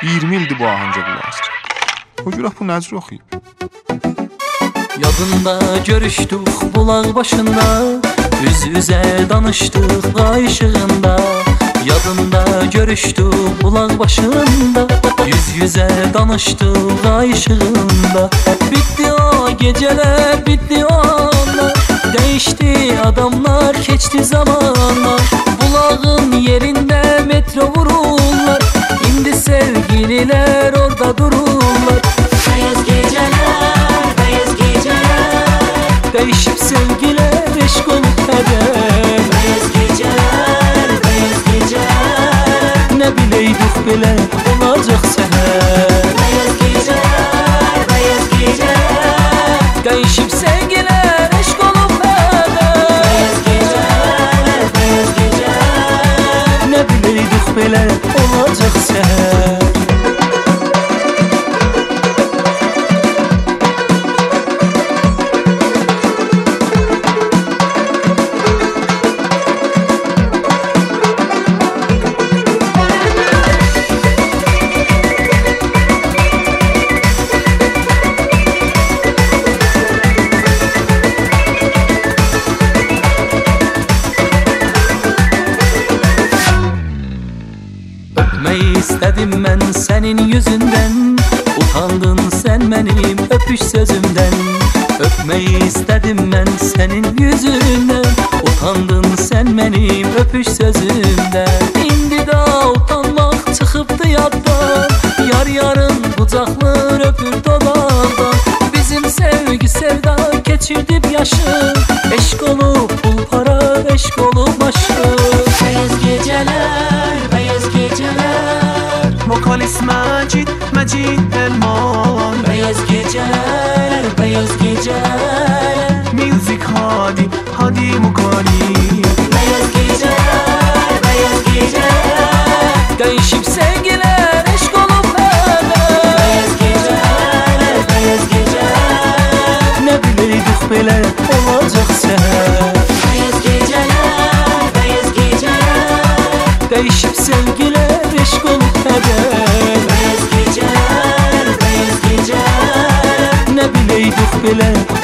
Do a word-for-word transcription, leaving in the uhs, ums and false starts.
iyirmi ildir bu ahəngə qulaq asır. O görək bu nəcür oxuyub. Yadında görüşdük bulaq başında, üz-üzə danışdıq ay işığında. Yadında görüşdük bulaq başında, yüz-yüzə danışdıq ay işığında. Bitti o geceler, bitti o anlar, değişti adamlar, keçti zamanlar. Bulağın yerinde metro vururlar, indi sevgililer orada dururlar. Beyaz geceler, beyaz geceler, Değişip sevgiler, eşk olup heder. beyaz geceler, beyaz geceler, Ne bileydik belə olacaq səhər. beyaz geceler, beyaz geceler, Değişip sevgiler, eşk olup heder. beyaz geceler, beyaz geceler. Ne bileydik belə olacaq səhər. Öpmeyi istedim ben senin yüzünden, utandın sen benim öpüş sözümden. Öpmeyi istedim ben senin yüzünden, utandın sen benim öpüş sözümden. İndi da utanmak çıkıptı yaddan, yar yarın kucaklar öpür dodaktan. Bizim sevgi sevda geçirdim yaşı, eşk olup pul para, eşk olup başı. Beyaz geceler, beyaz geceler, Vokalist Məcid, Məcid Elman. beyaz geceler, beyaz geceler, Music Hadi, Hadi Mukali. beyaz geceler, beyaz geceler, Değişip sevgiler, eşk olup heder. beyaz geceler, beyaz geceler, Ne bileydik belə olacaq səhər. beyaz geceler, beyaz geceler, Değişip sevgiler, eşk olup heder. beyaz geceler, beyaz geceler, Ne bileydik belə